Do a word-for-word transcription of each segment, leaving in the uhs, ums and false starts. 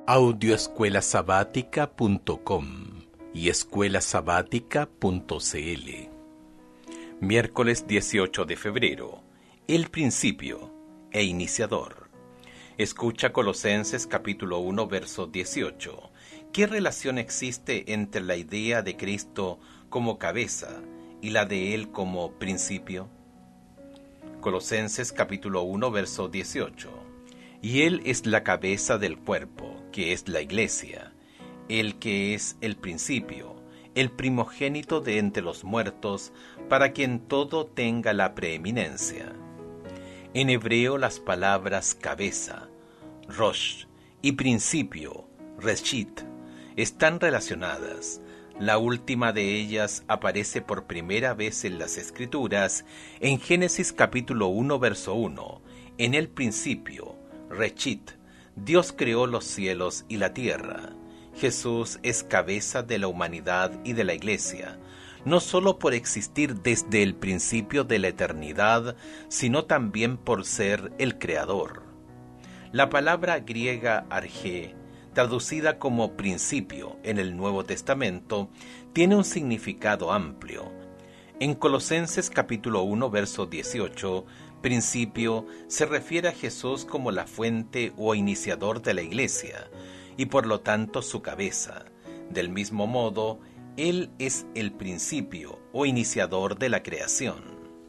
audio escuela sabática punto com y escuela sabática punto c l. Miércoles dieciocho de febrero. El principio e iniciador. Escucha Colosenses capítulo uno, verso dieciocho. ¿Qué relación existe entre la idea de Cristo como cabeza y la de Él como principio? Colosenses capítulo uno, verso dieciocho. Y Él es la cabeza del cuerpo, que es la iglesia, el que es el principio, el primogénito de entre los muertos, para que en todo tenga la preeminencia. En hebreo las palabras cabeza, rosh, y principio, reshit, están relacionadas. La última de ellas aparece por primera vez en las Escrituras, en Génesis capítulo uno, verso uno. En el principio, reshit, Dios creó los cielos y la tierra. Jesús es cabeza de la humanidad y de la iglesia, no solo por existir desde el principio de la eternidad, sino también por ser el creador. La palabra griega arjé, traducida como principio en el Nuevo Testamento, tiene un significado amplio. En Colosenses capítulo uno, verso dieciocho, principio se refiere a Jesús como la fuente o iniciador de la iglesia, y por lo tanto su cabeza. Del mismo modo, Él es el principio o iniciador de la creación.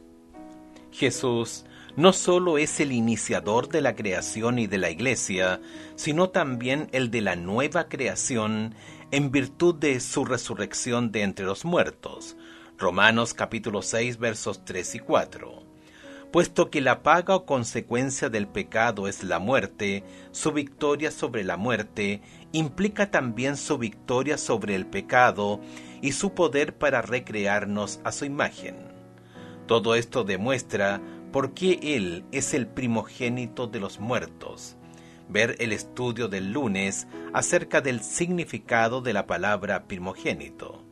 Jesús no solo es el iniciador de la creación y de la iglesia, sino también el de la nueva creación en virtud de su resurrección de entre los muertos. Romanos capítulo seis, versos tres y cuatro. Puesto que la paga o consecuencia del pecado es la muerte, su victoria sobre la muerte implica también su victoria sobre el pecado y su poder para recrearnos a su imagen. Todo esto demuestra por qué Él es el primogénito de los muertos. Ver el estudio del lunes acerca del significado de la palabra primogénito.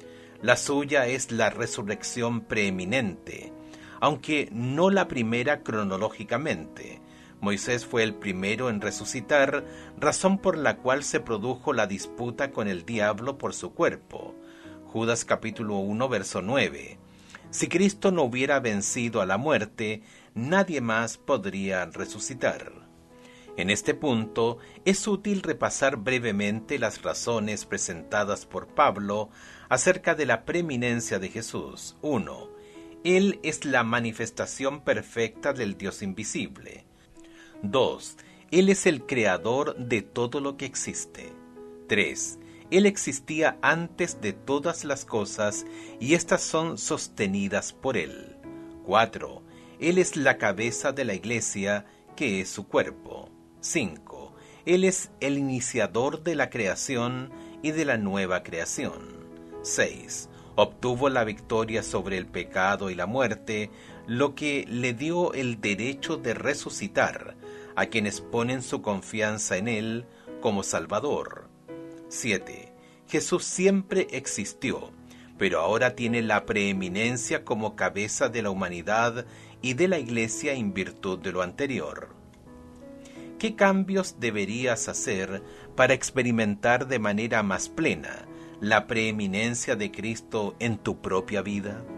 La suya es la resurrección preeminente, aunque no la primera cronológicamente. Moisés fue el primero en resucitar, razón por la cual se produjo la disputa con el diablo por su cuerpo. Judas capítulo uno, verso nueve. Si Cristo no hubiera vencido a la muerte, nadie más podría resucitar. En este punto, es útil repasar brevemente las razones presentadas por Pablo acerca de la preeminencia de Jesús. uno. Él es la manifestación perfecta del Dios invisible. dos. Él es el creador de todo lo que existe. tres. Él existía antes de todas las cosas y éstas son sostenidas por Él. cuatro. Él es la cabeza de la iglesia, que es su cuerpo. cinco. Él es el iniciador de la creación y de la nueva creación. seis. Obtuvo la victoria sobre el pecado y la muerte, lo que le dio el derecho de resucitar a quienes ponen su confianza en Él como Salvador. siete. Jesús siempre existió, pero ahora tiene la preeminencia como cabeza de la humanidad y de la iglesia en virtud de lo anterior. ¿Qué cambios deberías hacer para experimentar de manera más plena la preeminencia de Cristo en tu propia vida?